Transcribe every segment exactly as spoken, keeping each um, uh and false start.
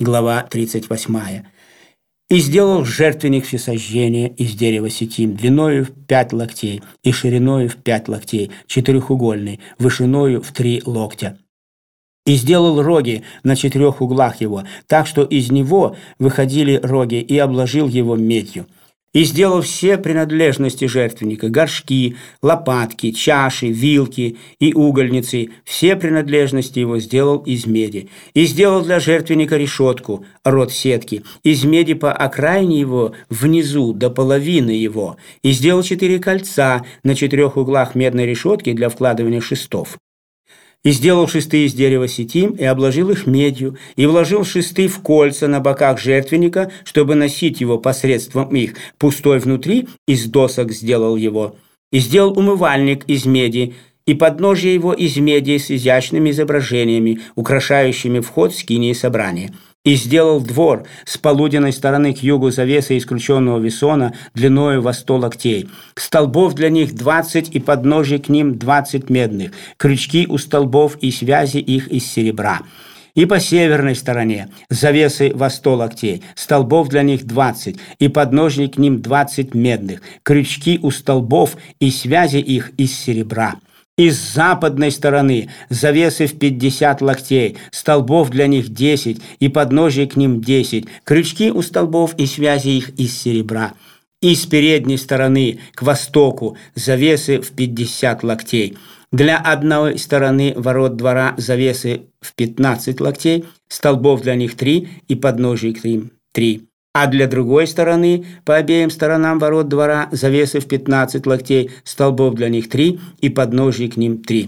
глава тридцать восьмая. «И сделал жертвенник всесожжения из дерева ситим, длиною в пять локтей и шириною в пять локтей, четырехугольный, вышиною в три локтя. И сделал роги на четырех углах его, так что из него выходили роги, и обложил его медью. И сделал все принадлежности жертвенника, горшки, лопатки, чаши, вилки и угольницы, все принадлежности его сделал из меди. И сделал для жертвенника решетку, рот сетки, из меди по окраине его, внизу, до половины его. И сделал четыре кольца на четырех углах медной решетки для вкладывания шестов. И сделал шесты из дерева ситим, и обложил их медью, и вложил шесты в кольца на боках жертвенника, чтобы носить его посредством их, пустой внутри, из досок сделал его. И сделал умывальник из меди, и подножие его из меди с изящными изображениями, украшающими вход в скинии собрания. И сделал двор с полуденной стороны к югу завесы из крученного весона длиною во сто локтей. Столбов для них двадцать, и подножий к ним двадцать медных, крючки у столбов и связи их из серебра. И по северной стороне завесы во сто локтей, столбов для них двадцать, и подножий к ним двадцать медных, крючки у столбов и связи их из серебра. И с западной стороны завесы в пятьдесят локтей, столбов для них десять, и подножий к ним десять, крючки у столбов и связи их из серебра. И с передней стороны к востоку завесы в пятьдесят локтей. Для одной стороны ворот двора завесы в пятнадцать локтей, столбов для них три, и подножий к ним три. А для другой стороны, по обеим сторонам ворот двора, завесы в пятнадцать локтей, столбов для них три, и подножий к ним три.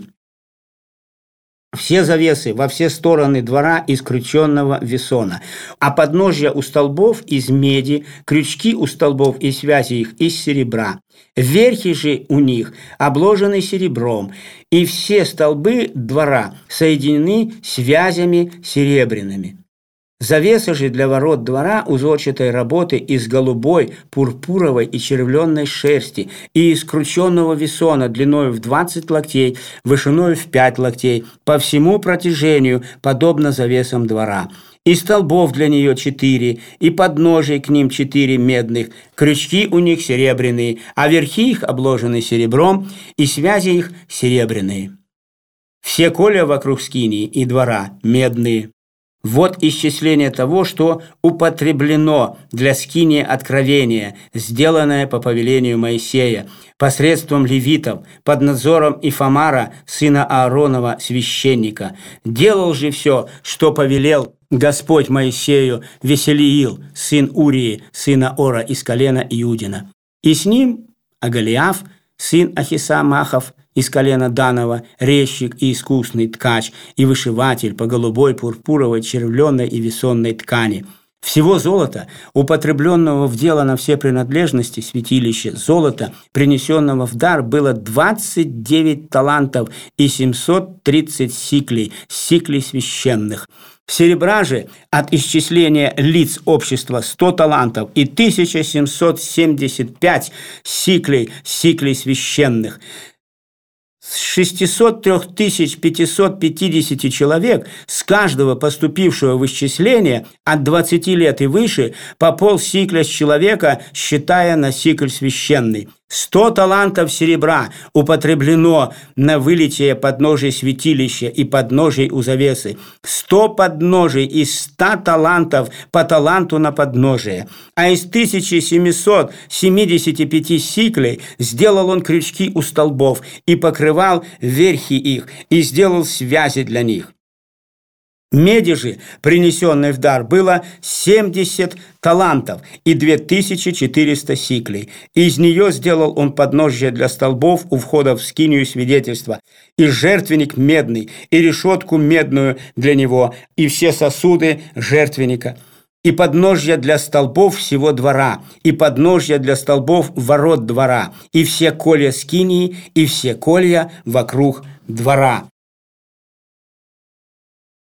Все завесы во все стороны двора из крученного весона, а подножья у столбов из меди, крючки у столбов и связи их из серебра. Верхи же у них обложены серебром, и все столбы двора соединены связями серебряными. Завеса же для ворот двора узорчатой работы из голубой, пурпуровой и червленной шерсти и из крученного весона длиною в двадцать локтей, вышиною в пять локтей, по всему протяжению, подобно завесам двора. И столбов для нее четыре, и подножий к ним четыре медных, крючки у них серебряные, а верхи их обложены серебром, и связи их серебряные. Все колья вокруг скинии и двора медные. Вот исчисление того, что употреблено для скинии откровения, сделанное по повелению Моисея, посредством левитов, под надзором Ифамара, сына Ааронова, священника. Делал же все, что повелел Господь Моисею Веселиил, сын Урии, сына Ора из колена Иудина. И с ним Агалиаф, сын Ахисамахов, из колена Данова, резчик и искусный ткач, и вышиватель по голубой, пурпуровой, червленой и весонной ткани. Всего золота, употребленного в дело на все принадлежности святилища, золота, принесенного в дар, было двадцать девять талантов и семьсот тридцать сиклей, сиклей священных. Серебра же от исчисления лиц общества сто талантов и тысяча семьсот семьдесят пять сиклей, сиклей священных. С шестисот трёх тысяч пятисот пятидесяти человек, с каждого поступившего в исчисление от двадцати лет и выше, по полсикля с человека, считая на сикль священный. Сто талантов серебра употреблено на вылитие подножий святилища и подножий у завесы. Сто подножий из ста талантов по таланту на подножие. А из тысячи семисот семидесяти пяти сиклей сделал он крючки у столбов и покрывал верхи их, и сделал связи для них. Меди же, принесенной в дар, было семьдесят талантов и две тысячи четыреста сиклей. Из нее сделал он подножье для столбов у входа в скинию свидетельства, и жертвенник медный, и решетку медную для него, и все сосуды жертвенника, и подножья для столбов всего двора, и подножья для столбов ворот двора, и все колья скинии, и все колья вокруг двора.